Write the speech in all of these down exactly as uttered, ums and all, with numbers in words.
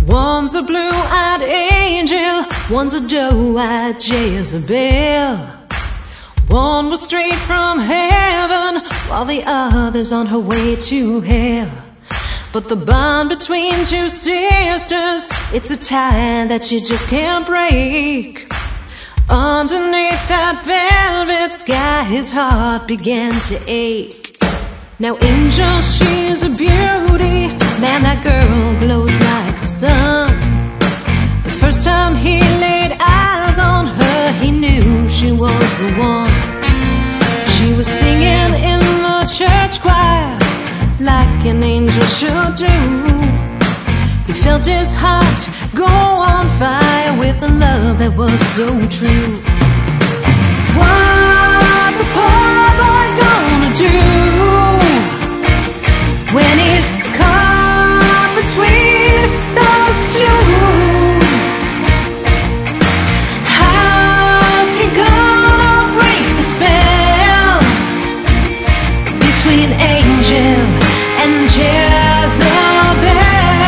One's a blue-eyed angel, one's a doe-eyed Jezebel. One was straight from heaven, while the other's on her way to hell. But the bond between two sisters, it's a tie that you just can't break. Underneath that velvet sky, his heart began to ache. Now Angel, she's a beauty, man, that girl glows like the sun. The first time he laid eyes on her, he knew she was the one. She was singing in the church choir like an angel should do. He felt his heart go on fire with a love that was so true. What's a poor boy gonna do when he's caught between those two? How's he gonna break the spell between Angel and Jezebel?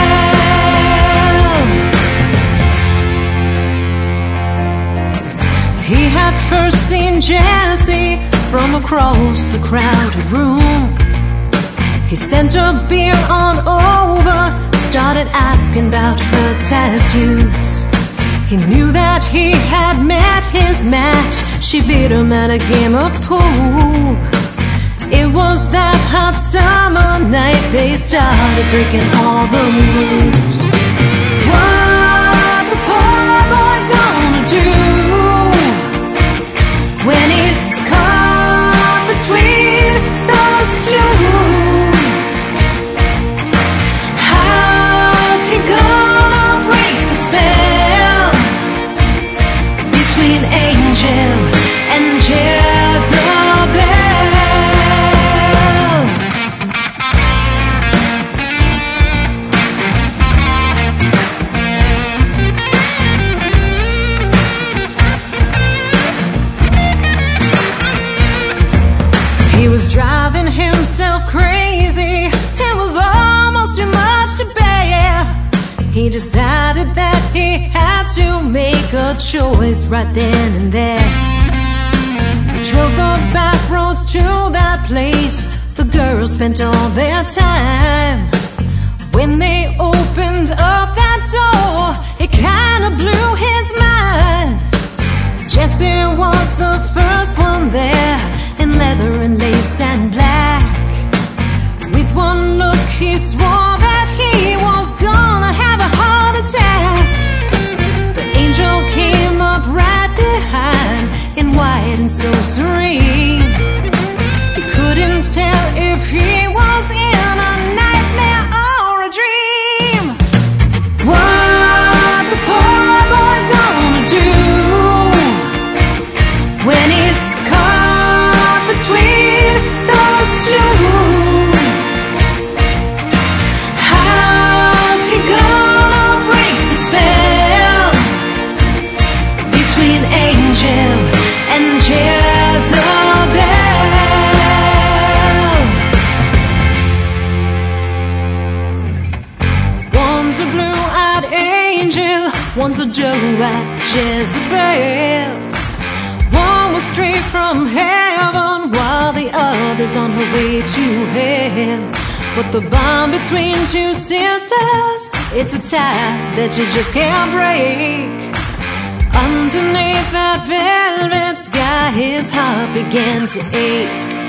He had first seen Jessie from across the crowded room. He sent her beer on over, started asking about her tattoos. He knew that he had met his match, she beat him at a game of pool. It was that hot summer night they started breaking all the rules. What's a poor boy gonna do when he's caught between those two? How's he gonna break the spell between Angel and Jezebel? He was driving himself crazy, it was almost too much to bear. He decided that he had to make a choice right then and there. He drove the back roads to that place the girls spent all their time. When they opened up that door, it kinda blew his mind. Jessie was the first one there, in leather and lace and black. With one look he swore that he was gonna have a heart attack. But Angel came up right behind, in white and so serene. He couldn't tell if he was in a nightmare or a dream. What's a poor boy gonna do when he's caught between those two? How's he gonna break the spell between Angel and Jezebel? One's a blue-eyed angel, one's a doe-eyed Jezebel. One was straight from heaven, while the other's on her way to hell. But the bond between two sisters, it's a tie that you just can't break. Underneath that velvet sky, his heart began to ache.